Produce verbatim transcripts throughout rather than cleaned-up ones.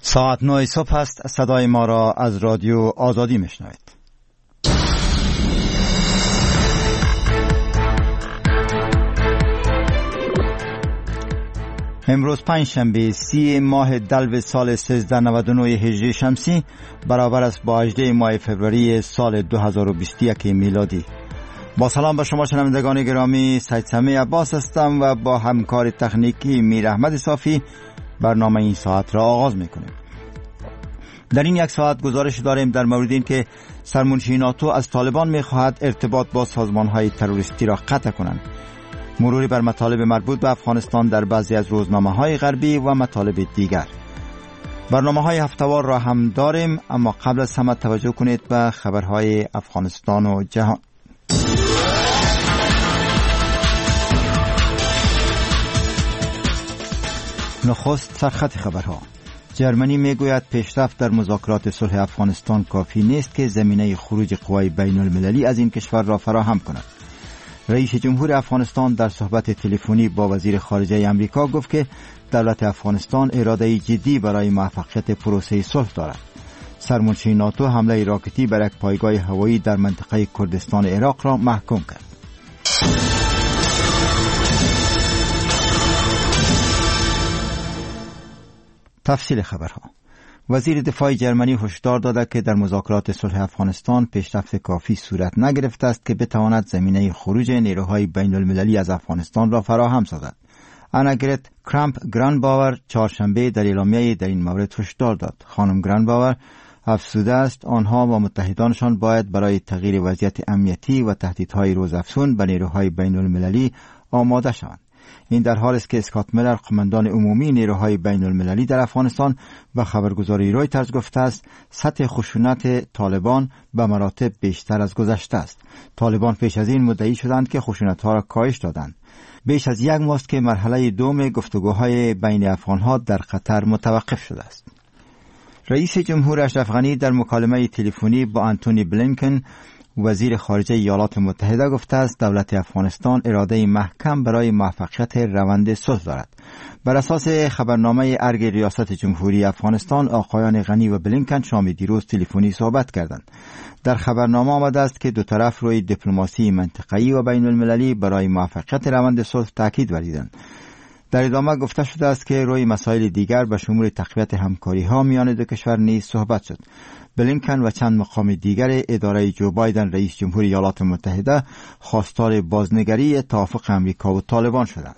ساعت نه صبح است. صدای ما را از رادیو آزادی میشنوید. امروز پنج شنبه سی ماه دلو سال سیزده نود و نه هجری شمسی برابر است با هجده ماه فوریه سال دو هزار و بیست و یک میلادی. با سلام به شما شنوندگان گرامی، سید سمیع عباس هستم و با همکار تکنیکی میر احمد صافی برنامه این ساعت را آغاز میکنیم. در این یک ساعت گزارش داریم در مورد این که سرمنشی ناتو از طالبان میخواهد ارتباط با سازمانهای تروریستی را قطع کنند. مروری بر مطالب مربوط به افغانستان در بعضی از روزنامه‌های غربی و مطالب دیگر. برنامه‌های هفته‌وار را هم داریم، اما قبل از همه توجه کنید به خبرهای افغانستان و جهان. نخست سرخط خبرها. جرمنی میگوید پیشرفت در مذاکرات صلح افغانستان کافی نیست که زمینه خروج قوای بین المللی از این کشور را فراهم کند. رئیس جمهور افغانستان در صحبت تلفنی با وزیر خارجه امریکا گفت که دولت افغانستان اراده جدی برای موفقیت پروسه صلح دارد. سرمنشی ناتو حمله راکتی بر یک پایگاه هوایی در منطقه کردستان عراق را محکوم کرد. تفصیل خبرها. وزیر دفاع جرمنی هشدار داده که در مذاکرات صلح افغانستان پیشرفت کافی صورت نگرفته است که بتواند زمینه خروج نیروهای بین المللی از افغانستان را فراهم سازد. آناگرت کرامپ گرانباور چهارشنبه در اعلامیه در این مورد هشدار داد. خانم گرانباور افزوده است آنها و متحدانشان باید برای تغییر وضعیت امنیتی و تهدیدهای روزافزون به نیروهای بین المللی آماده شوند. این در حالی است که اسکات میلر قماندان عمومی نیروهای بین المللی در افغانستان به خبرگزاری رویترز گفته است سطح خشونت طالبان به مراتب بیشتر از گذشته است. طالبان پیش از این مدعی شدند که خشونت‌ها را کاهش دادند. بیش از یک ماه است که مرحله دوم گفتگوهای بین افغان‌ها در قطر متوقف شده است. رئیس جمهور اشرف غنی در مکالمه تلفنی با آنتونی بلینکن وزیر خارجه ایالات متحده گفته است دولت افغانستان اراده محکم برای موفقیت روند صلح دارد. بر اساس خبرنامه ارگ ریاست جمهوری افغانستان، آقایان غنی و بلینکن شام دیروز تلفنی صحبت کردند. در خبرنامه آمده است که دو طرف روی دیپلماسی منطقه‌ای و بین المللی برای موفقیت روند صلح تاکید ورزیدند. در ادامه گفته شده است که روی مسائل دیگر به شمول تقویت همکاری‌ها میان دو کشور نیز صحبت شد. بلینکن و چند مقام دیگر اداره جو بایدن رئیس جمهور ایالات متحده خواستار بازنگری توافق امریکا و طالبان شدند.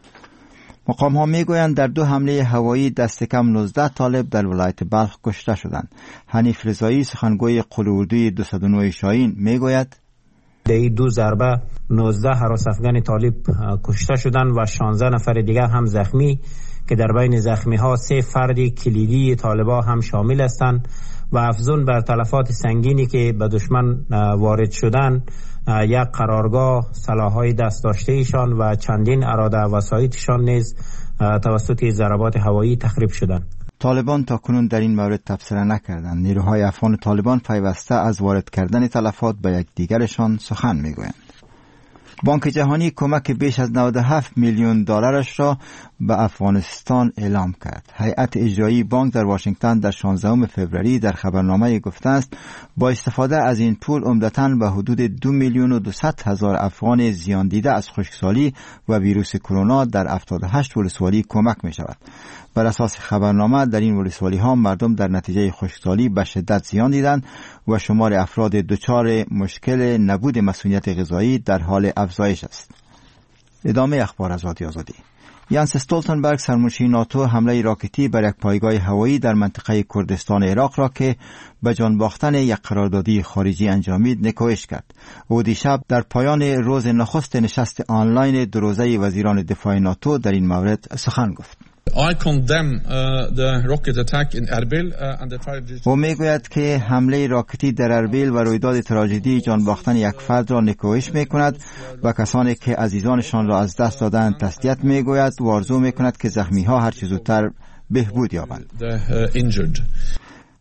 مقام ها میگویند در دو حمله هوایی دست کم نوزده طالب در ولایت بلخ کشته شدند. حنیف رضایی سخنگوی قول اردوی دویست و نه شاهین میگوید در این دو ضربه نوزده هراس افغان طالب کشته شدند و شانزده نفر دیگر هم زخمی که در بین زخمی ها سه فرد کلیدی طالبان هم شامل هستند و افزون بر تلفات سنگینی که به دشمن وارد شدن، یک قرارگاه، سلاح‌های دست داشته ایشان و چندین اراده وسایطشان نیز توسط ضربات هوایی تخریب شدند. طالبان تا کنون در این مورد تبصره نکردند. نیروهای افغان طالبان پیوسته از وارد کردن تلفات به یکدیگرشان سخن میگویند. بانک جهانی کمک بیش از نود و هفت میلیون دلارش را به افغانستان اعلام کرد. هیئت اجرایی بانک در واشنگتن در شانزدهم فوریه در خبرنامه گفته است با استفاده از این پول عمدتاً به حدود دو میلیون و دویست هزار افغان زیان دیده از خشکسالی و ویروس کرونا در هفتاد و هشت ولسوالی کمک می شود. بر اساس خبرنامه در این ولسوالی ها مردم در نتیجه خشکسالی به شدت زیان دیدند و شمار افراد دچار مشکل نبود مسئولیت غذایی در حال افزایش است. ادامه اخبار از رادیو آزادی. یانس استولتنبرگ سرمنشی ناتو حمله راکتی بر یک پایگاه هوایی در منطقه کردستان عراق را که به جان باختن یک قراردادی خارجی انجامید نکوهش کرد. او دیشب در پایان روز نخست نشست آنلاین دو روزه وزیران دفاع ناتو در این مورد سخن گفت. I condemn uh, the rocket attack in Erbil uh, and the tragedy. او میگوید که حمله راکتی در اربیل و رویداد تراژدی جان باختن یک فرد را نکوهش میکند و کسانی که عزیزانشان را از دست دادند تسلیت میگوید و آرزو میکند که زخمی ها هر چه زودتر بهبود یابند.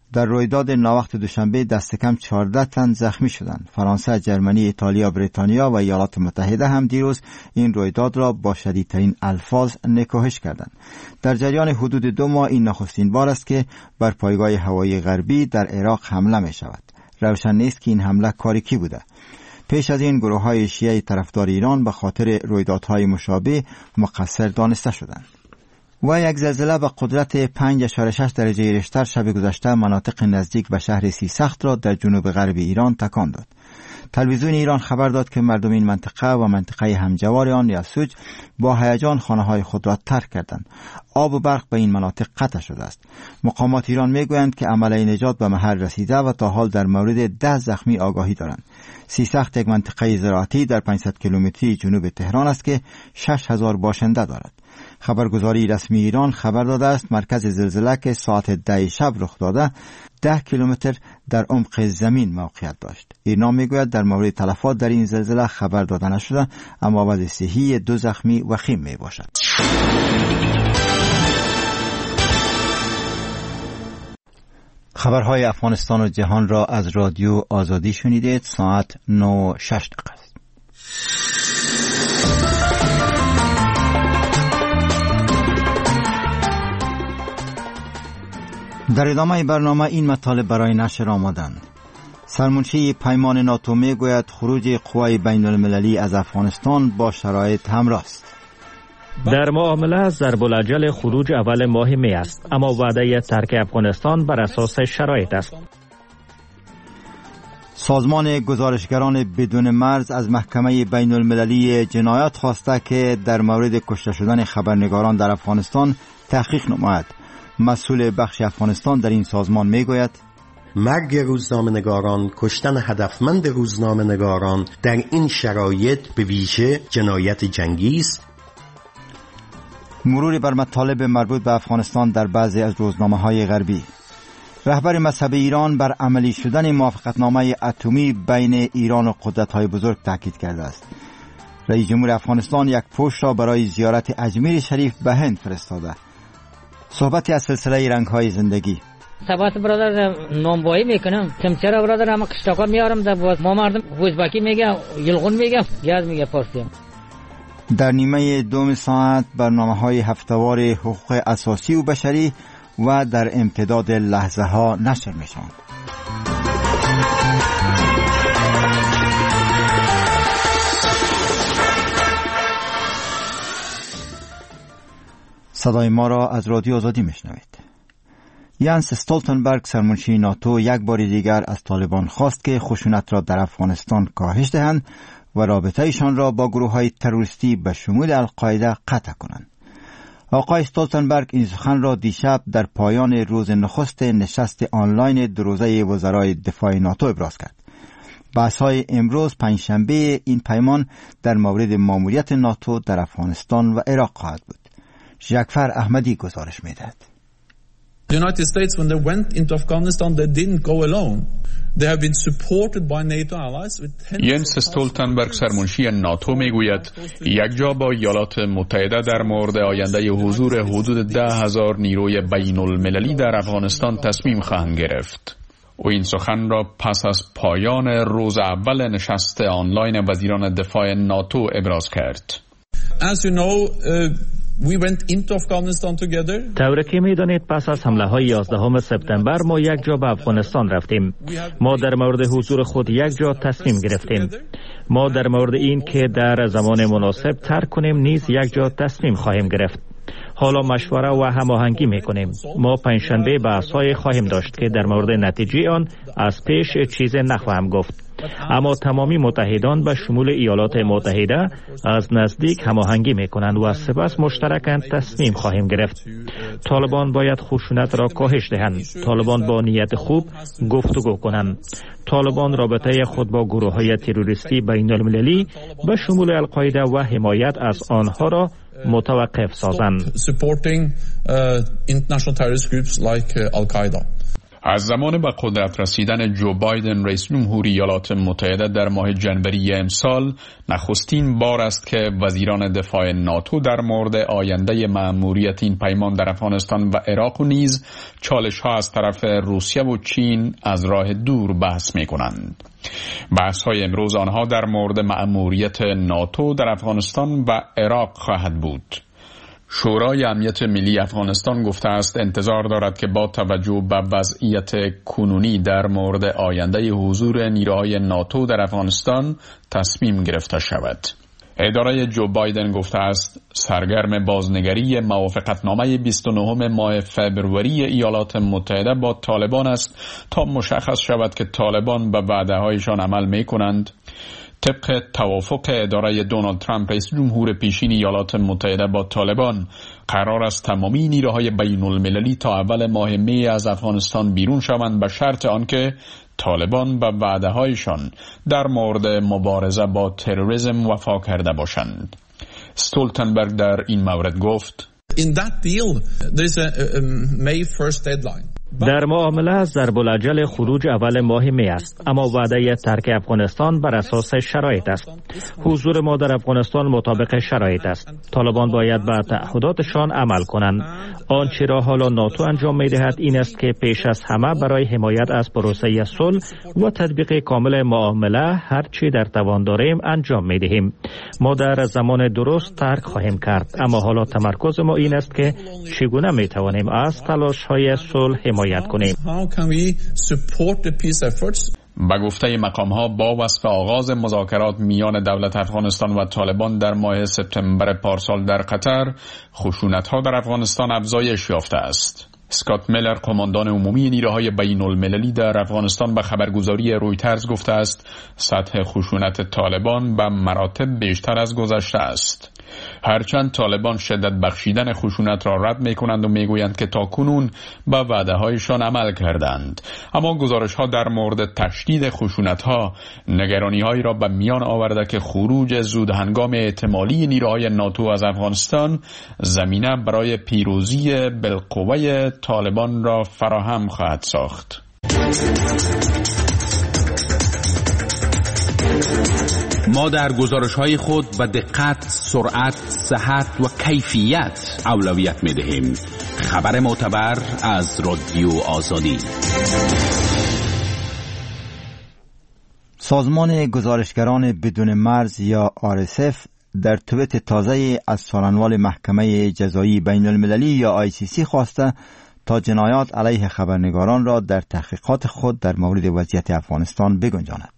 در رویداد ناوقت دوشنبه دست کم چهارده تن زخمی شدند. فرانسه، جرمنی، ایتالیا، بریتانیا و ایالات متحده هم دیروز این رویداد را با شدیدترین الفاظ نکوهش کردند. در جریان حدود دو ماه این نخستین بار است که بر پایگاه هوایی غربی در عراق حمله می شود. روشن نیست که این حمله کاری کی بوده. پیش از این گروه های شیعه طرفدار ایران به خاطر رویدادهای مشابه مقصر دانسته شدند. و یک زلزله با قدرت پنج اشاره شش درجه ریشتر شب گذشته مناطق نزدیک به شهر سیسخت را در جنوب غرب ایران تکان داد. تلویزیون ایران خبر داد که مردم این منطقه و منطقه همجوار آن یسوج با هیجان خانه‌های خود را ترک کردند. آب و برق به این مناطق قطع شده است. مقامات ایران میگویند که عملیه نجات به محل رسیده و تا حال در مورد ده زخمی آگاهی دارند. سیسخت یک منطقه زراعتی در پانصد کیلومتری جنوب تهران است که شش هزار باشنده دارد. خبرگزاری رسمی ایران خبر داده است مرکز زلزله که ساعت ده شب رخ داده ده کیلومتر در عمق زمین موقعیت داشت. ایرنا میگوید در مورد تلفات در این زلزله خبر داده نشده، اما وضع صحی دو زخمی وخیم می باشد. خبرهای افغانستان و جهان را از رادیو آزادی شنیدید. ساعت نه و شش دقیقه است. در ادامه برنامه این مطالب برای نشر آمدند. سرمنشی پیمان ناتو می گوید خروج قوای بین المللی از افغانستان با شرایط همراه است. در معامله ضرب الاجل خروج اول ماه می است، اما وعده ترک افغانستان بر اساس شرایط است. سازمان گزارشگران بدون مرز از محکمه بین المللی جنایات خواسته که در مورد کشته شدن خبرنگاران در افغانستان تحقیق نماید. مسئول بخش افغانستان در این سازمان می گوید مرگ روزنامه‌نگاران، کشتن هدفمند روزنامه‌نگاران در این شرایط به ویژه جنایت جنگی است. مروری بر مطالب مربوط به افغانستان در بعضی از روزنامه‌های غربی. رهبر مذهب ایران بر عملی شدن موافقتنامه اتمی بین ایران و قدرت‌های بزرگ تاکید کرده است. رئیس جمهور افغانستان یک پوش را برای زیارت اجمیر شریف به هند فرستاده. صحبتی از سلسله رنگ‌های زندگی. سبات برادر نامبایی میکنم، چمچرا برادر هم قشتاقا میارم در باز ما مردم وزبکی میگم، یلغون میگم، گاز میگه پارسی. در نیمه دوم ساعت برنامه‌های هفته‌وار حقوق اساسی و بشری و در امتداد لحظه ها نشر میشوند. صدای ما را از رادیو آزادی میشنوید. یانس استولتنبرگ سرمنشی ناتو یک بار دیگر از طالبان خواست که خشونت را در افغانستان کاهش دهند و رابطه‌شان را با گروه‌های تروریستی به شمول القاعده قطع کنند. آقای استولتنبرگ این سخن را دیشب در پایان روز نخست نشست آنلاین دو روزه وزرای دفاع ناتو ابراز کرد. بحث‌های امروز پنجشنبه این پیمان در مورد ماموریت ناتو در افغانستان و عراق خواهد بود. جعفر احمدی گزارش می‌دهد. The United States, when they went into Afghanistan, they didn't go alone. They have been supported by NATO allies with ینس استولتنبرگ سرمنشی ناتو میگوید یک جا با ایالات متحده در مورد آینده حضور حدود ده هزار نیروی بین المللی در افغانستان تصمیم خواهند گرفت. او این سخن را پس از پایان روز اول نشست آنلاین وزیران دفاع ناتو ابراز کرد. As you know, uh, We went into Afghanistan together. طوری که می‌دانید پس از حمله های یازدهم سپتامبر ما یک جا به افغانستان رفتیم. ما در مورد حضور خود یک جا تصمیم گرفتیم. ما در مورد این که در زمان مناسب ترک کنیم نیز یک جا تصمیم خواهیم گرفت. حالا مشوره و هماهنگی می‌کنیم. ما پنجشنبه بحث‌های خواهیم داشت که در مورد نتیجه آن از پیش چیز نخواهم گفت. اما تمامی متحدان به شمول ایالات متحده از نزدیک هماهنگی میکنند و سپس مشترکاً تصمیم خواهیم گرفت. طالبان باید خشونت را کاهش دهند. طالبان با نیت خوب گفتگو کنند. طالبان رابطه خود با گروه‌های تروریستی بین المللی به شمول القاعده و حمایت از آنها را متوقف سازند. از زمان به قدرت رسیدن جو بایدن رئیس جمهوری ایالات متحده در ماه ژانویه امسال نخستین بار است که وزیران دفاع ناتو در مورد آینده مأموریت این پیمان در افغانستان و عراق و نیز چالش ها از طرف روسیه و چین از راه دور بحث می کنند. بحث های امروز آنها در مورد مأموریت ناتو در افغانستان و عراق خواهد بود. شورای امنیت ملی افغانستان گفته است انتظار دارد که با توجه به وضعیت کنونی در مورد آینده حضور نیروهای ناتو در افغانستان تصمیم گرفته شود. اداره جو بایدن گفته است سرگرم بازنگری موافقتنامه بیست و نهم ماه فوریه ایالات متحده با طالبان است تا مشخص شود که طالبان به وعده‌هایشان عمل می‌کنند. طبق توافق اداره دونالد ترامپ رئیس جمهور پیشین ایالات متحده با طالبان قرار است تمامی نیروهای بین المللی تا اول ماه می از افغانستان بیرون شوند به شرط آنکه طالبان به وعده‌هایشان در مورد مبارزه با تروریسم وفا کرده باشند. استولتنبرگ در این مورد گفت In that deal there is a, a May first deadline. در معامله ضرب الاجل خروج اول ماه می است، اما وعده ترک افغانستان بر اساس شرایط است. حضور ما در افغانستان مطابق شرایط است. طالبان باید به تعهداتشان عمل کنند. آنچه را حالا ناتو انجام می دهد این است که پیش از همه برای حمایت از پروسه صلح و تطبیق کامل معامله هر چی در توان داریم انجام می دهیم. ما در زمان درست ترک خواهیم کرد، اما حالا تمرکز ما این است که چگونه می توانیم از تلاش های صلح حمایت کنیم. به گفته مقام ها با وصف آغاز مذاکرات میان دولت افغانستان و طالبان در ماه سپتامبر پارسال در قطر، خشونت ها در افغانستان افزایش یافته است. اسکات میلر قماندان عمومی نیروهای بین المللی در افغانستان به خبرگزاری رویترز گفته است سطح خشونت طالبان به مراتب بیشتر از گذشته است. هرچند طالبان شدت بخشیدن خشونت را رد می کنند و می گویند که تاکنون به وعده هایشان عمل کردند، اما گزارش ها در مورد تشدید خشونت ها نگرانی هایی را به میان آورده که خروج زود هنگام احتمالی نیروهای ناتو از افغانستان زمینه برای پیروزی بالقوه طالبان را فراهم خواهد ساخت. ما در گزارش‌های خود به دقت، سرعت، صحت و کیفیت اولویت می‌دهیم. خبر معتبر از رادیو آزادی. سازمان گزارشگران بدون مرز یا آر اس اف در توییت تازه از سالنوال محکمه جزایی بین المللی یا آی سی سی خواسته تا جنایات علیه خبرنگاران را در تحقیقات خود در مورد وضعیت افغانستان بگنجاند.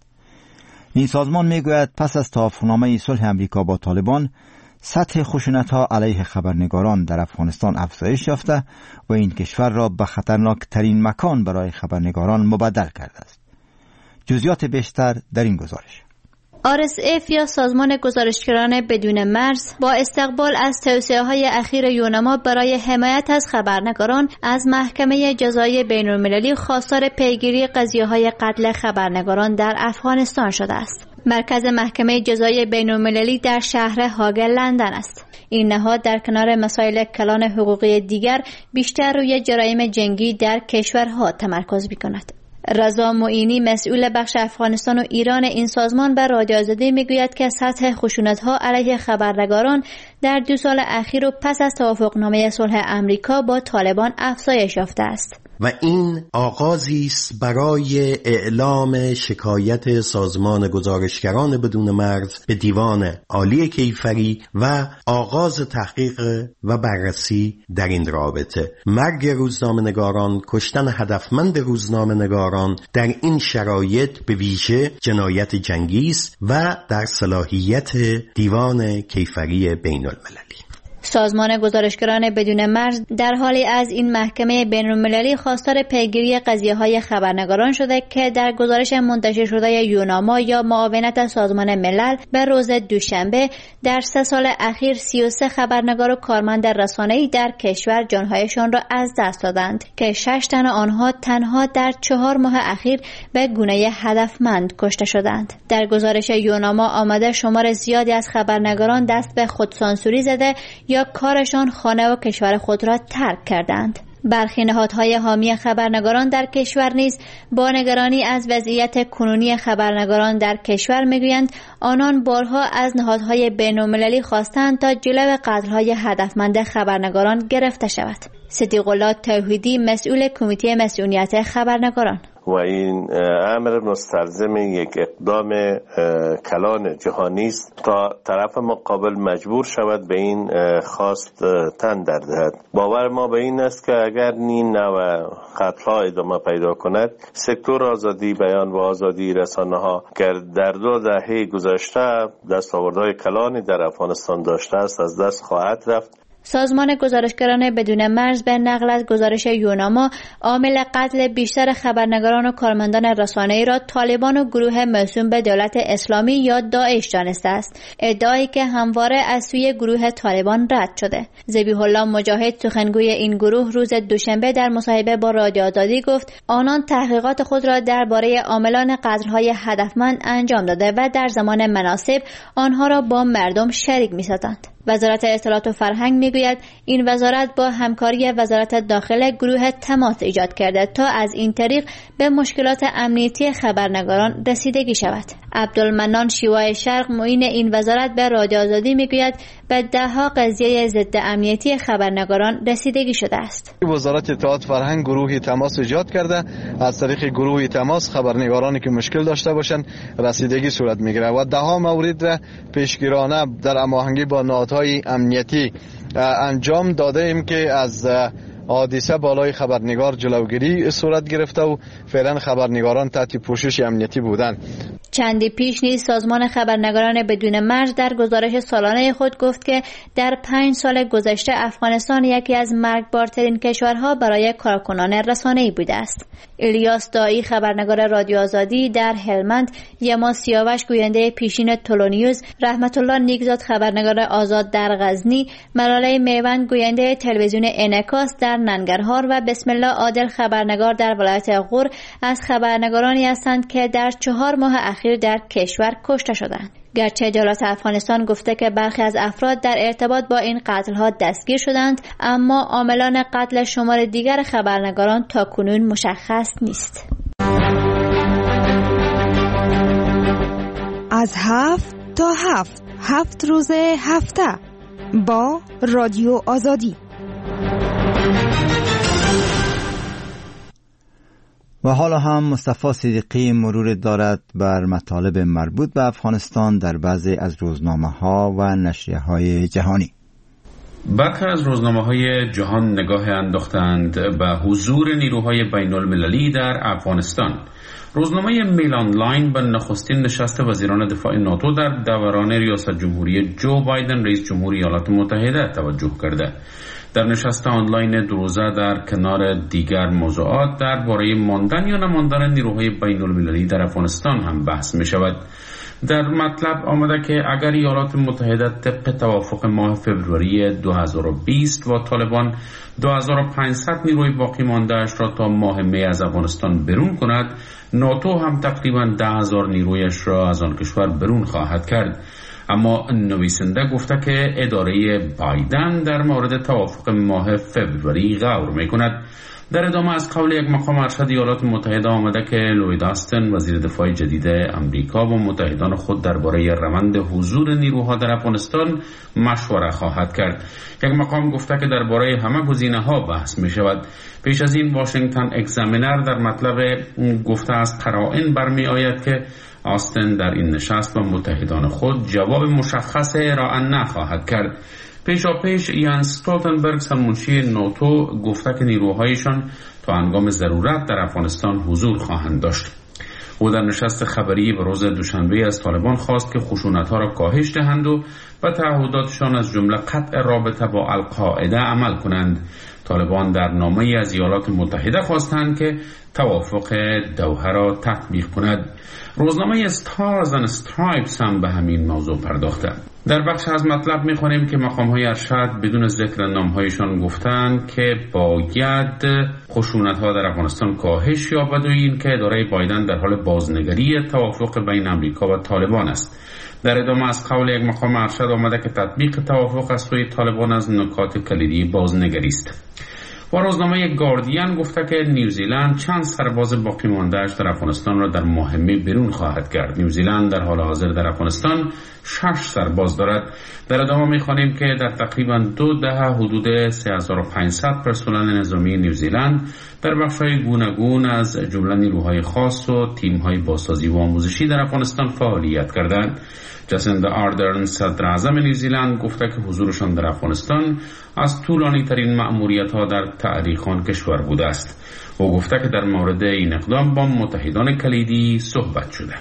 این سازمان میگوید پس از توافقنامه صلح امریکا با طالبان سطح خشونت‌ها علیه خبرنگاران در افغانستان افزایش یافته و این کشور را به خطرناکترین مکان برای خبرنگاران مبدل کرده است. جزئیات بیشتر در این گزارش. آر اس اف یا سازمان گزارشگران بدون مرز با استقبال از توصیه‌های اخیر یونما برای حمایت از خبرنگاران از محکمه جزایی بین‌المللی خواستار پیگیری قضیه‌های قتل خبرنگاران در افغانستان شده است. مرکز محکمه جزایی بین‌المللی در شهر هاگ لندن است. این نهاد در کنار مسائل کلان حقوقی دیگر بیشتر روی جرایم جنگی در کشورها تمرکز می‌کند. رضا معینی مسئول بخش افغانستان و ایران این سازمان به رادیو آزادی میگوید که سطح خشونت‌ها علیه خبرنگاران در دو سال اخیر و پس از توافقنامه صلح امریکا با طالبان افزایش یافته است. و این آغازی است برای اعلام شکایت سازمان گزارشگران بدون مرز به دیوان عالی کیفری و آغاز تحقیق و بررسی در این رابطه. مرگ روزنامه‌نگاران، کشتن هدفمند روزنامه‌نگاران در این شرایط به ویژه جنایت جنگی است و در صلاحیت دیوان کیفری بین المللی. سازمان گزارشگران بدون مرز در حالی از این محکمه بین‌المللی خواستار پیگیری قضیه‌های خبرنگاران شده که در گزارش منتشر شده یوناما یا معاونت سازمان ملل به روز دوشنبه در سه سال اخیر سی و سه خبرنگار و کارمند رسانه‌ای در کشور جانهایشان را از دست دادند که شش تن آنها تنها در چهار ماه اخیر به گونه هدفمند کشته شدند. در گزارش یوناما آمده شمار زیادی از خبرنگاران دست به خودسانسوری زده یا کارشان خانه و کشور خود را ترک کردند. برخی نهادهای حامی خبرنگاران در کشور نیز با نگرانی از وضعیت کنونی خبرنگاران در کشور میگویند آنان بارها از نهادهای بین‌المللی خواستند تا جلو قتل‌های هدفمند خبرنگاران گرفته شود. صدیق الله توحیدی مسئول کمیته مسئولیت خبرنگاران: و این امر مستلزم یک اقدام کلان جهانی است تا طرف مقابل مجبور شود به این خواست تن در دهد. باور ما به این است که اگر این نوع قتل‌ها ادامه پیدا کند، سکتور آزادی بیان و آزادی رسانه‌ها که در دو دهه گذشته دستاوردهای کلانی در افغانستان داشته است از دست خواهد رفت. سازمان گزارشگران بدون مرز به نقل از گزارش یوناما عامل قتل بیشتر خبرنگاران و کارمندان رسانه‌ای را طالبان و گروه موسوم به دولت اسلامی یا داعش دانسته است، ادعایی که همواره از سوی گروه طالبان رد شده. ذبیح الله مجاهد سخنگوی این گروه روز دوشنبه در مصاحبه با رادیو آزادی گفت آنان تحقیقات خود را درباره عاملان قتل‌های هدفمند انجام داده و در زمان مناسب آنها را با مردم شریک می‌سازند. وزارت اطلاعات و فرهنگ میگوید این وزارت با همکاری وزارت داخله گروه تماس ایجاد کرده تا از این طریق به مشکلات امنیتی خبرنگاران رسیدگی شود. عبدالمنان شیوای شرق معین این وزارت به رادیو آزادی میگوید به دهها قضیه ضد امنیتی خبرنگاران رسیدگی شده است. وزارت اطلاعات فرهنگ گروه تماس ایجاد کرده، از طریق گروه تماس خبرنگارانی که مشکل داشته باشند رسیدگی صورت میگیره و دهها مورد را پیشگیرانه در هماهنگی با نهادهای امنیتی انجام داده ایم که از حادثه بالای خبرنگار جلوگیری صورت گرفته و فعلا خبرنگاران تحت پوشش امنیتی بودند. چندی پیش نیز سازمان خبرنگاران بدون مرز در گزارش سالانه خود گفت که در پنج سال گذشته افغانستان یکی از مرگبارترین کشورها برای کارکنان رسانه‌ای بوده است. الیاس دایی خبرنگار رادیو آزادی در هلمند، یما سیاوش گوینده پیشین تولونیوز، رحمت الله نیکزاد خبرنگار آزاد در غزنی، ملاله میوند گوینده تلویزیون انعکاس در ننگرهار و بسم الله عادل خبرنگار در ولایت غور از خبرنگارانی هستند که در چهار ماه اخیر در کشور کشته شدند. گرچه دولت افغانستان گفته که برخی از افراد در ارتباط با این قتل‌ها دستگیر شدند، اما عاملان قتل شمار دیگر خبرنگاران تاکنون مشخص نیست. از هفت تا هفت هفت روز هفته با رادیو آزادی. و حالا هم مصطفی صدیقی مرور دارد بر مطالب مربوط به افغانستان در بعضی از روزنامه‌ها و نشریه‌های جهانی. برخی از روزنامه‌های جهان نگاه انداختند به حضور نیروهای بین‌المللی در افغانستان. روزنامه میل آنلاین به نخستین نشست وزیران دفاع ناتو در دوران ریاست جمهوری جو بایدن رئیس جمهور ایالات متحده توجه کرده. در نشست آنلاین دو روزه در کنار دیگر موضوعات درباره ماندن یا نماندن نیروهای بین‌المللی در افغانستان هم بحث می شود. در مطلب آمده که اگر ایالات متحده طبق توافق ماه فوریه دو هزار و بیست با طالبان دو هزار و پانصد نیروی باقی مانده اش را تا ماه می از افغانستان برون کند، ناتو هم تقریبا ده هزار نیرویش را از آن کشور برون خواهد کرد. اما نویسنده گفته که اداره بایدن در مورد توافق ماه فوریه غور می کند. در ادامه از قول یک مقام ارشد ایالات متحده آمده که لوید آستن وزیر دفاع جدید امریکا با متحدان خود درباره روند حضور نیروها در افغانستان مشوره خواهد کرد. یک مقام گفته که درباره همه گزینه‌ها بحث می شود. پیش از این واشنگتن اگزامینر در مطلب گفته از قرائن برمی آید که آستن در این نشست و متحدان خود جواب مشخص ارائه نخواهد کرد. پیشا پیش یان استولتنبرگ سرمنشی ناتو گفته که نیروهایشان تا هنگام ضرورت در افغانستان حضور خواهند داشت. او در نشست خبری به روز دوشنبه از طالبان خواست که خشونت‌ها را کاهش دهند و به تعهداتشان از جمله قطع رابطه با القاعده عمل کنند. طالبان در نامه‌ای از ایالات متحده خواستند که توافق دوحه را تطبیق کند. روزنامه استارز اند استرایپس هم به همین موضوع پرداخته. در بخش از مطلب می‌خوانیم که مقام‌های ارشد بدون ذکر نام‌هایشان گفتند که باید خشونت‌ها در افغانستان کاهش یابد و این که اداره بایدن در حال بازنگری توافق بین امریکا و طالبان است. در ادامه از قول یک مقام ارشد آمده که تطبیق توافق از سوی طالبان از نکات کلیدی بازنگری است. و روزنامه گاردین گفته که نیوزیلند چند سرباز باقی مانده‌اش در افغانستان را در مهمه بیرون خواهد کرد. نیوزیلند در حال حاضر در افغانستان شش سرباز دارد. در ادامه می‌خوانیم که در تقریباً دو دهه حدود سه هزار و پانصد پرسنل نظامی نیوزیلند در بخش‌های گوناگون از جمله نیروهای خاص و تیم‌های بازسازی و آموزشی در افغانستان فعالیت کردند. جاسیندا آردرن صدر اعظم نیوزیلند گفته که حضورشان در افغانستان از طولانی ترین مأموریت‌ها در تاریخ آن کشور بوده است. او گفته که در مورد این اقدام با متحدان کلیدی صحبت شده.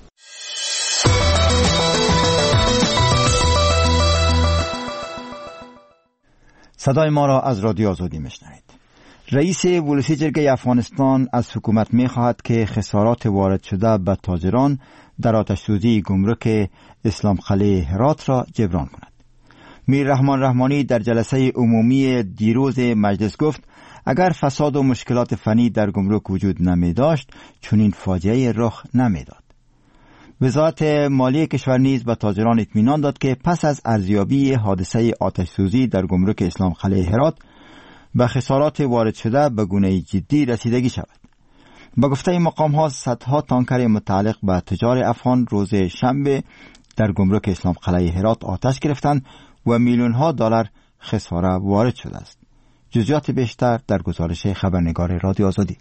صدای ما را از رادیو آزادی میشنوید. رئیس ولسی جرگه افغانستان از حکومت می‌خواهد که خسارات وارد شده به تاجران در آتش‌سوزی گمرک اسلام قلعه هرات را جبران کند. میر رحمان رحمانی در جلسه عمومی دیروز مجلس گفت اگر فساد و مشکلات فنی در گمرک وجود نمی داشت چنین فاجعه رخ نمی داد. وزارت مالی کشور نیز به تاجران اطمینان داد که پس از ارزیابی حادثه آتش‌سوزی در گمرک اسلام قلعه هرات به خسارات وارد شده به گونه جدی رسیدگی شود. با گفته مقام ها صدها تانکر متعلق به تجار افغان روز شنبه در گمرک اسلام قلعه هرات آتش گرفتند و میلیون ها دلار خساره وارد شده است. جزئیات بیشتر در گزارش خبرنگار رادیو آزادی.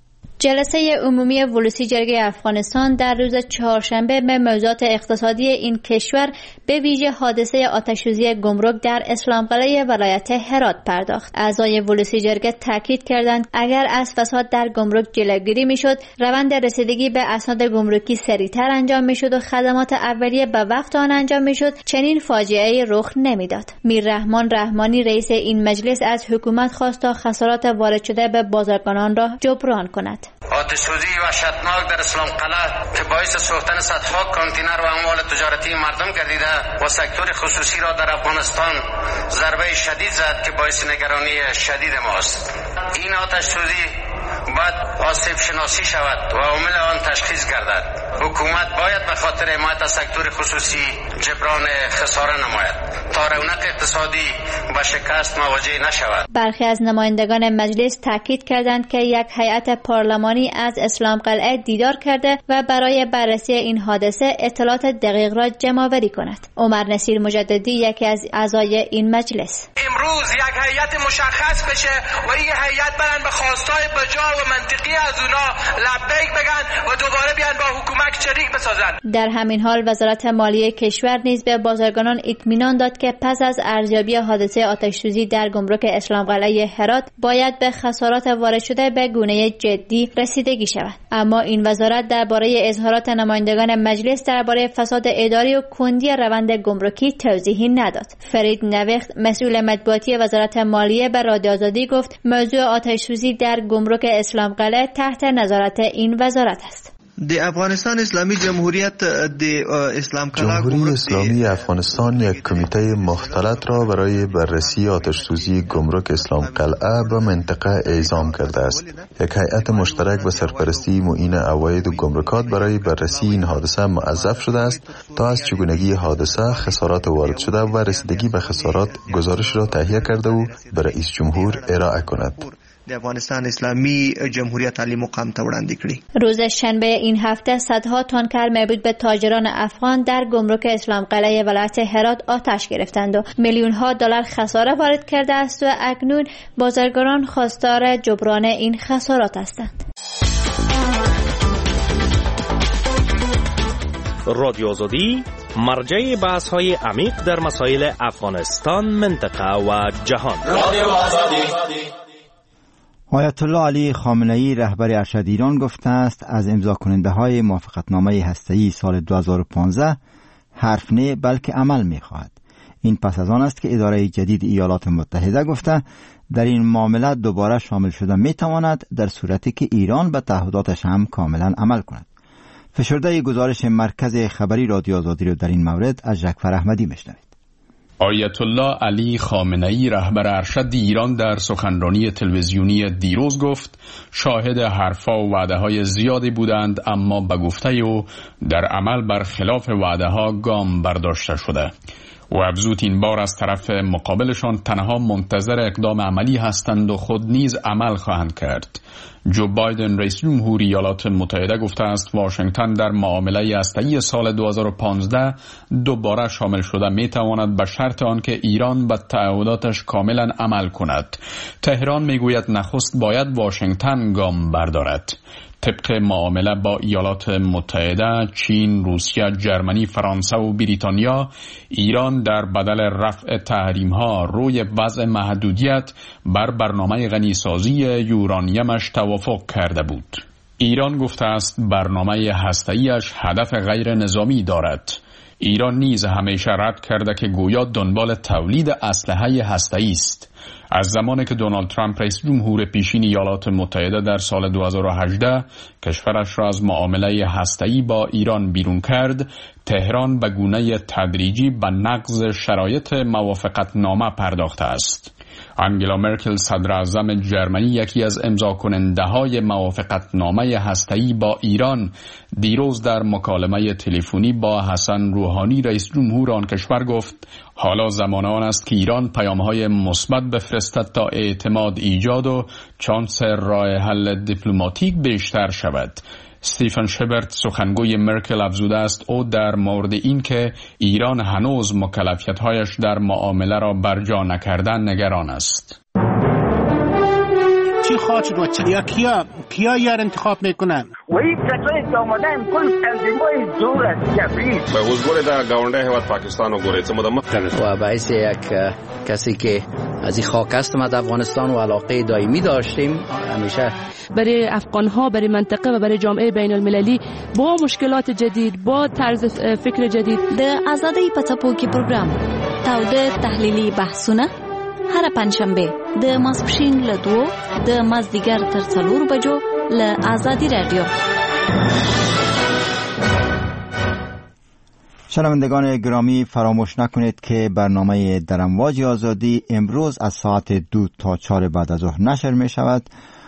جلسه عمومی ولسی جرگه افغانستان در روز چهارشنبه به موضوعات اقتصادی این کشور به ویژه حادثه آتش‌سوزی گمرک در اسلام قلعه ولایت هرات پرداخت. اعضای ولسی جرگه تاکید کردند اگر از فساد در گمرک جلوگیری میشد، روند رسیدگی به اسناد گمرکی سریعتر انجام میشد و خدمات اولیه به وقت آن انجام میشد، چنین فاجعه‌ای رخ نمیداد. میر رحمان رحمانی رئیس این مجلس از حکومت خواست تا خسارات وارد شده به بازرگانان را جبران کند. آتش‌سوزی وحشتناک در اسلام قلعه که باعث سوختن صدها کانتینر و اموال تجارتی مردم گردیده و سکتور خصوصی را در افغانستان ضربه شدید زد که باعث نگرانی شدید ماست. این آتش‌سوزی باید آسیب شناسی شود و عامل آن تشخیص گردد. حکومت باید به خاطر حمایت از سکتور خصوصی جبران خساره نماید تا رونق اقتصادی با شکست مواجه نشود. برخی از نمایندگان مجلس تاکید کردند که یک هیئت پارلمانی از اسلام قلعه دیدار کرده و برای بررسی این حادثه اطلاعات دقیق را جمع‌آوری کند. عمر نصیر مجددی یکی از اعضای این مجلس: امروز یک هیئت مشخص بشه و این هیئت برن به خواستای بجا و منطقی از اونا لبیک بگن و دوباره بیان با حکومت شریک بسازن. در همین حال وزارت مالی کشور نیز به بازرگانان اطمینان داد که پس از ارزیابی حادثه آتش‌سوزی در گمرک اسلام قلعه هرات باید به خسارات وارد شده به گونه جدی رسیدگی شود. اما این وزارت درباره اظهارات نمایندگان مجلس درباره فساد اداری و کندی روند گمرکی توضیحی نداد. فرید نوخت مسئول مطبوعاتی وزارت مالیه به رادیو آزادی گفت موضوع آتش‌سوزی در گمرک اسلام قلعه تحت نظارت این وزارت است. د افغانستان اسلامی جمهوریت د اسلام جمهوری اسلامی افغانستان یک کمیته مختلط را برای بررسی آتش‌سوزی گمرک اسلام قلعه به منطقه اعزام کرده است. یک هیئت مشترک به سرپرستی معین عواید و گمرکات برای بررسی این حادثه موظف شده است تا از چگونگی حادثه، خسارات وارد شده و رسیدگی به خسارات گزارش را تهیه کرده و به رئیس جمهور ارائه کند. د افغانستان اسلامی جمهوریت عالی مقام ته وړاندې کړي. روز شنبه این هفته صدها تانکر مربوط به تاجران افغان در گمرک اسلام قلعه ولایت هرات آتش گرفتند و میلیون ها دلار خساره وارد کرده است و اکنون بازرگانان خواستار جبران این خسارات هستند. رادیو آزادی مرجع بحث های عمیق در مسائل افغانستان، منطقه و جهان. رادیو آزادی. آیت الله علی خامنه‌ای رهبر ارشد ایران گفته است از امضا کننده های موافقتنامه هسته‌ای سال دو هزار و پانزده حرف نه بلکه عمل می خواهد. این پس از آن است که اداره جدید ایالات متحده گفته در این معامله دوباره شامل شده می تواند در صورتی که ایران به تعهداتش هم کاملا عمل کند. فشرده گزارش مرکز خبری رادیو آزادی رو در این مورد از جعفر احمدی میشنوید. آیت الله علی خامنه‌ای رهبر ارشد ایران در سخنرانی تلویزیونی دیروز گفت شاهد حرفا و وعده‌های زیادی بودند، اما به گفته او در عمل برخلاف وعده‌ها گام برداشته شده. و افزود این بار از طرف مقابلشان تنها منتظر اقدام عملی هستند و خود نیز عمل خواهند کرد. جو بایدن رئیس جمهور ایالات متحده گفته است واشنگتن در معامله هسته‌ای سال دو هزار و پانزده دوباره شامل شده می تواند به شرط آنکه ایران به تعهداتش کاملا عمل کند. تهران می گوید نخست باید واشنگتن گام بردارد. طبق معامله با ایالات متحده، چین، روسیه، جرمنی، فرانسه و بریتانیا، ایران در بدل رفع تحریم‌ها روی وضع محدودیت بر برنامه غنیسازی یورانیمش توافق کرده بود. ایران گفته است برنامه هسته‌ایش هدف غیر نظامی دارد. ایران نیز همیشه رد کرده که گویا دنبال تولید اسلحه هسته‌ای است. از زمانی که دونالد ترامپ رئیس جمهور پیشین ایالات متحده در سال دو هزار و هجده کشورش را از معامله هسته‌ای با ایران بیرون کرد، تهران به گونه تدریجی به نقض شرایط موافقت نامه پرداخته است. انگلا مرکل صدر اعظم جرمنی، یکی از امضا کننده های موافقت نامه هسته‌ای با ایران، دیروز در مکالمه تلفنی با حسن روحانی رئیس جمهور آن کشور گفت حالا زمان آن است که ایران پیام‌های مثبت بفرستد تا اعتماد ایجاد و چانس راه حل دیپلماتیک بیشتر شود. استیفن شبرت سخنگوی مرکل افزوده است او در مورد این که ایران هنوز مکلفیت‌هایش در معامله را برجا نکردن نگران است. چی خواهد شد و چیا کیا کیا یار انتخاب میکنن؟ وی کسایی که آمدن کل تنظیم‌های زور است کبیر به حضور در گاونده هیواد پاکستان و گوریت مدمت و باعث یک کسی که از این خاک است ما افغانستان و علاقه دائمی داشتیم همیشه برای افغان‌ها، برای منطقه و برای جامعه بین المللی با مشکلات جدید، با طرز فکر جدید. د آزادۍ په څپو کې پروګرام تاوده تحلیلي بحثونه هر پنځشنبه د ماسپښین له دوو د مازدیګر تر څلور بجو له آزادی رادیو. شنوندگان گرامی، فراموش نکنید که برنامه در امواج آزادی امروز از ساعت دو تا چهار بعد از ظهر نشر می شود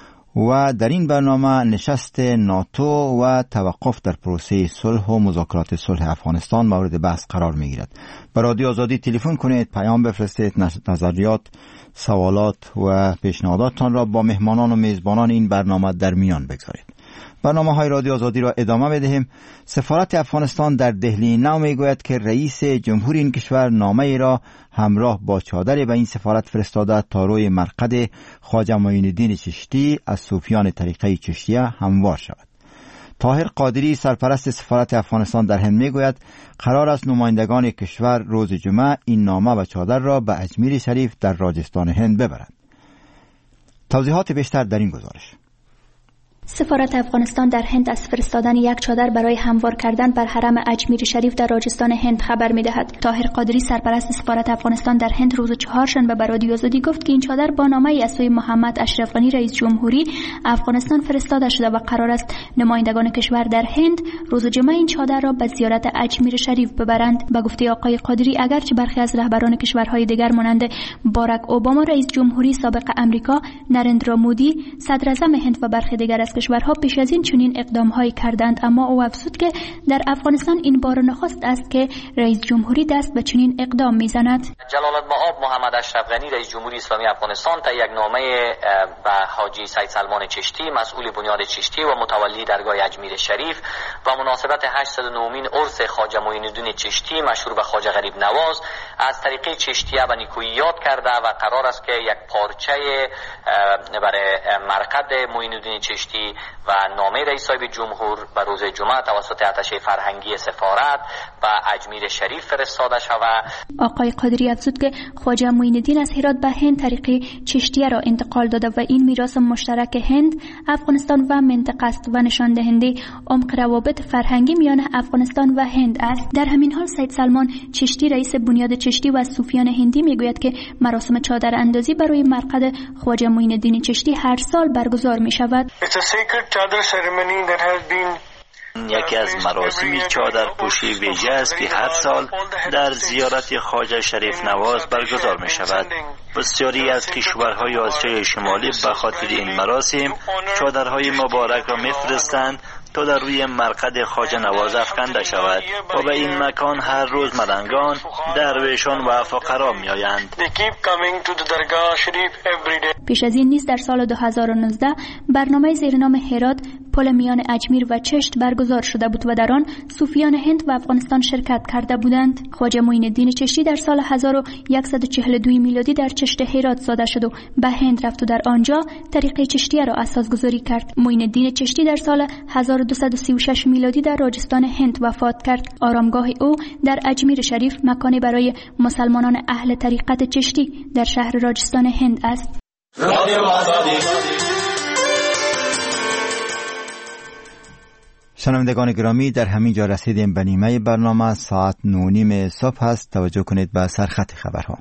و در این برنامه نشست ناتو و توقف در پروسه صلح و مذاکرات صلح افغانستان مورد بحث قرار می گیرد. به رادیو آزادی تلفن کنید، پیام بفرستید، نظریات، سوالات و پیشنهاداتتان را با مهمانان و میزبانان این برنامه در میان بگذارید. برنامه های رادیو آزادی را ادامه بدهیم. سفارت افغانستان در دهلی نو میگوید که رئیس جمهور این کشور نامه را همراه با چادر به این سفارت فرستاده تا روی مرقد خواجه معین الدین چشتی از صوفیان طریقه چشتیه هموار شود. طاهر قادری سرپرست سفارت افغانستان در هند میگوید قرار است نمایندگان کشور روز جمعه این نامه و چادر را به اجمیر شریف در راجستان هند ببرند. توضیحات بیشتر در این گزارش. سفارت افغانستان در هند از فرستادن یک چادر برای هموار کردن بر حرم اجمیر شریف در راجستان هند خبر می‌دهد. طاهر قادری سرپرست سفارت افغانستان در هند روز چهارشنبه به رادیو آزادی گفت که این چادر با نامه‌ای از سوی محمد اشرف غنی رئیس جمهوری افغانستان فرستاده شده و قرار است نمایندگان کشور در هند روز جمعه این چادر را به زیارت اجمیر شریف ببرند. به گفته آقای قادری اگرچه برخی از رهبران کشورهای دیگر مانند باراک اوباما رئیس جمهوری سابق آمریکا، نرندرا مودی صدر اعظم هند و برخی دیگر از کشورها پیش از این چنین اقدام‌هایی کردند، اما او افزود که در افغانستان این بار نخست است که رئیس جمهوری دست به چنین اقدام می‌زند. جلال المآب محمد اشرف غنی رئیس جمهوری اسلامی افغانستان تا یک نامه به حاجی سید سلمان چشتی مسئول بنیاد چشتی و متولی درگاه اجمیر شریف و مناسبت هشتصد و نهمین عرس خواجه معین الدین چشتی مشهور به خواجه غریب نواز از طریق چشتیه و نیکویی یاد کرده و قرار است که یک پارچه برای مرقد معین الدین چشتی و نامه رئیس صاحب جمهور به روز جمعه توسط اتشه فرهنگی سفارت و اجمیر شریف فرستاده شود. آقای قادری افزود که خواجه معین الدین از هرات به هند طریق چشتیه را انتقال داده و این میراث مشترک هند، افغانستان و منطقه است و نشان دهنده عمق روابط فرهنگی میان افغانستان و هند است. در همین حال سید سلمان چشتی رئیس بنیاد چشتی و صوفیان هندی میگوید که مراسم چادر اندازی برای مرقد خواجه معین الدین چشتی هر سال برگزار می شود. یکی از مراسم چادر پوشی ویژه است که هر سال در زیارت خواجه شریف نواز برگزار می شود. بسیاری از کشورهای آسیای شمالی به خاطر این مراسم چادرهای مبارک را می فرستند تا در روی مرقد خواجه نواز افکنده شود و به این مکان هر روز ملنگان، درویشان و فقرا می آیند. پیش از این نیز در سال دو هزار و نوزده برنامه زیرنام هرات پل میان اجمیر و چشت برگزار شده بود و در آن صوفیان هند و افغانستان شرکت کرده بودند. خواجه معین الدین چشتی در سال هزار و صد و چهل و دو میلادی در چشت هرات زاده شد و به هند رفت و در آنجا طریقه چشتیه را اساس گذاری کرد. معین الدین چشتی در سال هزار و دویست و سی و شش میلادی در راجستان هند وفات کرد. آرامگاه او در اجمیر شریف مکانی برای مسلمانان اهل طریقت چشتی در شهر راجستان هند است. شنوندگان گرامی، در همین جا رسیدیم به نیمه برنامه. ساعت نه نیم صبح است. توجه کنید به سرخط خبرها.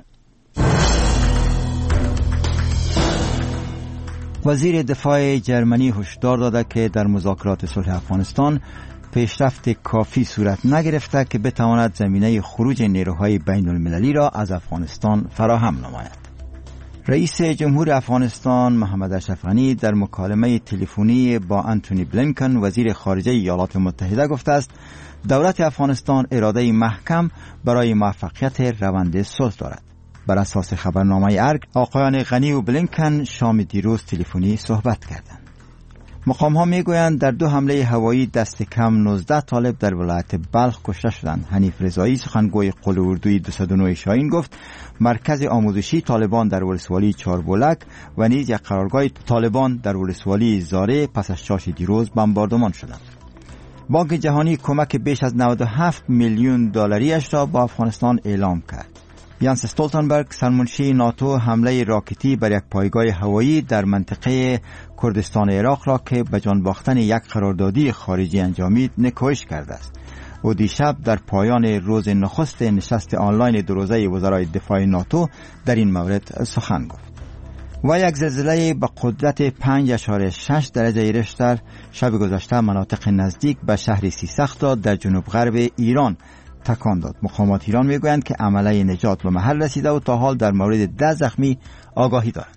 وزیر دفاع جرمنی هشدار داده که در مذاکرات صلح افغانستان پیشرفت کافی صورت نگرفته که بتواند زمینه خروج نیروهای بین المللی را از افغانستان فراهم نماید. رئیس جمهور افغانستان محمد اشرف غنی در مکالمه تلفنی با انتونی بلینکن وزیر خارجه ایالات متحده گفته است دولت افغانستان اراده محکم برای موفقیت روند صلح دارد. بر اساس خبرنامه ارگ، آقایان غنی و بلینکن شام دیروز تلفنی صحبت کردند. مقام ها می گویند در دو حمله هوایی دست کم نوزده طالب در ولایت بلخ کشته شدند. حنیف رضایی سخنگوی قل اردوی دویست و نه شاهین گفت مرکز آموزشی طالبان در ولسوالی چاربولک و نیز یک قرارگاه طالبان در ولسوالی زاره پس از شاش دیروز بمباردمان شدند. بانک جهانی کمک بیش از نود و هفت میلیون دلاریش را با افغانستان اعلام کرد. یانس استولتنبرگ سرمنشی ناتو حمله راکتی بر یک پایگاه هوایی در منطقه کردستان عراق را که به جان باختن یک قراردادی خارجی انجامید نکوهش کرده است. او دیشب در پایان روز نخست نشست آنلاین دو روزه وزرای دفاع ناتو در این مورد سخن گفت. و یک زلزله به قدرت پنج اشاره شش درجه ریشتر شب گذشته مناطق نزدیک به شهر سیسخت را در جنوب غرب ایران تکان داد. مقامات ایران میگویند که عمله نجات به محل رسیده و تا حال در مورد ده زخمی آگاهی دارد.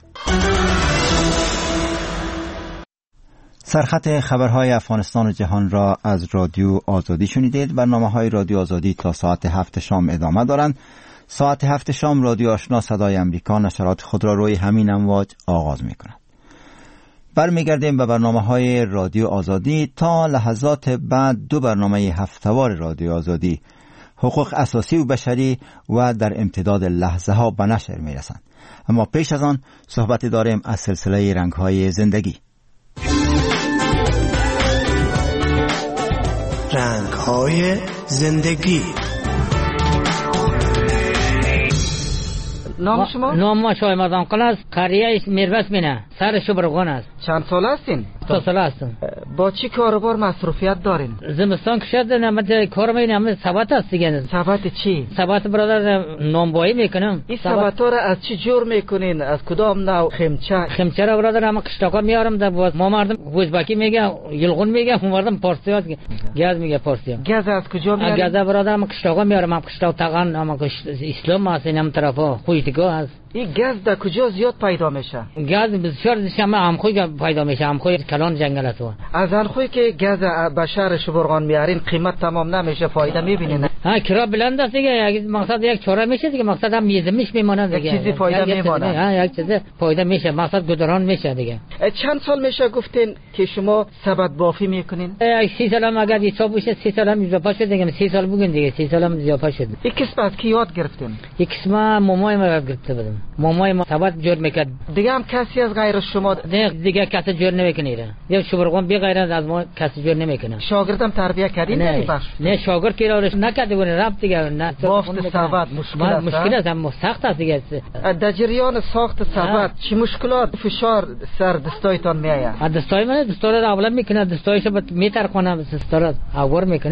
سرخط خبرهای افغانستان و جهان را از رادیو آزادی شنیدید. برنامه‌های رادیو آزادی تا ساعت هفت شام ادامه دارند. ساعت هفت شام رادیو آشنا صدای امریکا نشرات خود را روی همین امواج آغاز می‌کند. برمیگردیم به برنامه‌های رادیو آزادی. تا لحظات بعد دو برنامه هفته‌وار رادیو آزادی، حقوق اساسی و بشری و در امتداد لحظه ها به نشر می رسند. اما پیش از آن صحبت داریم از سلسله رنگ های زندگی. رنگ های زندگی. نام شما؟ نام ما شاه مردان قل است. قریه میربس مینه. سر شبرغان است. چند سال هستین؟ دو سال هستم. با چی کاروبار مصروفیت دارین؟ زمستان که شد نمت کار میکنم، نمت ثبات است دیگه. ثبات چی؟ ثبات برادر نانبایی میکنم. این ثبات ها را از چی جور میکنین؟ از کدام نوع؟ خمچه؟ خمچه را برادر هم قشتاقا میارم در باز. ما مردم وزبکی میگه، یلغون میگه، ما مردم پارسی هست. گاز میگه پارسی. گاز از کجا میارین؟ گاز برادر هم قشتاقا میارم. هم قشتاق تاقان، هم اسلام هست. اینم طرفا خویتگاه هست. این گاز در کجا زیاد پیدا میشه؟ گاز بسیار شما هم خوی پیدا میشه. هم خوی کلان جنگل است. از آن خوی که گاز به شهر شبرغان میارین قیمت تمام نمیشه، فایده میبینین؟ ها کرا بلند است دیگه. مقصد یک چوره میشه دیگه. مقصد هم میزمیش میمونه دیگه. چیزی فایده میمونه. ها یک چیز فایده میشه. مقصد گذران میشه دیگه. چند سال میشه گفتین که شما سبد بافی میکنین؟ یک سی سال هم اگر حساب بشه سی سال هم اضافه شد دیگه. سی سال بگین دیگه. سی سال هم اضافه شد. یک کسب از کی یاد گرفتین؟ یک کسب مامای ما یاد گرفته بودم. مامای ما سبد جور میکرد. دیگه هم کسی از غیر شما دیگه دیگه کسی جور نمیکنه. یا شبرغان بی غیر از ما کسی جور نمیکنه. شاگردم تربیت کردین در بخش؟ نه شاگرد کی راش نکرده بود. رب دیگه نه بافت سبد مشکل است. مشکل است، هم سخت است دیگه. در جریان ساخت سبد چی مشکلات فشار سر دستایتان میآید؟ دستای من دستار را اول میکنه. دستایش بعد میترکونه دستار آور میکنه.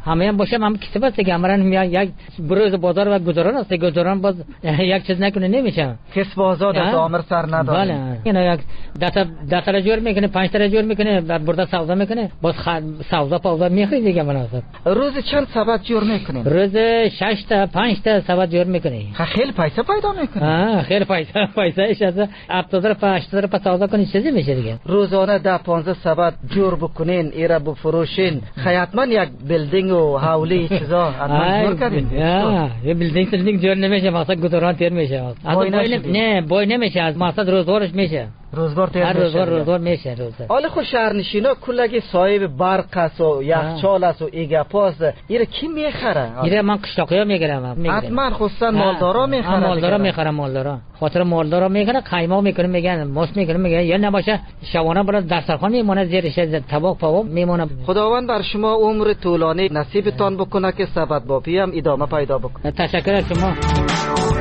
همه هم باشه هم کسب است که همران میاد یک بروز بازار و گذران است گذران باز یک چیز نکنه نمیشه کسب آزاد از آمر سر نداره. بله اینا یک دتا دتا را جور میکنه پنج تا جور میکنه بعد بردا سودا میکنه باز سودا پودا میخرید دیگه مناسب. روز چند سبد جور میکنین؟ روز شش تا پنج تا سبد جور میکنه. خیلی پیسه پیدا میکنه. ها خیلی پیسه پیسهش از هفتاد هزار تا هشتاد هزار سودا کنی چیزی میشه دیگه. روزانه ده پانزده سبد جور بکنین ایرا بفروشین حتما یک بیلدینگ و حولی چیزا حتما جور کردین. ها یه بیلدینگ بیلدینگ جور نمیشه مثلا گذران تیر میشه. نه بای نمیشه از مقصد روزگارش میشه. روزگار تیر میشه. روزگار روزگار میشه روزگار. حالا خو شهرنشینا کلگی صاحب برق است و یخچال است و ایگاپاس ایره کی میخره؟ ایره من قشتاقیا میگیرم. حتما خصوصا مالدارا میخرن. مالدارا میخرن مالدارا. خاطر مالدارا میخرن قیما میکنه میگن ماست میکنه میگن یا نباشه شبانه برای دسترخوان میمونه زیرش طبق پاو میمونه. خداوند بر شما عمر طولانی نصیبتان بکنه که سبد بابی هم ادامه پیدا بکنه. تشکر از شما.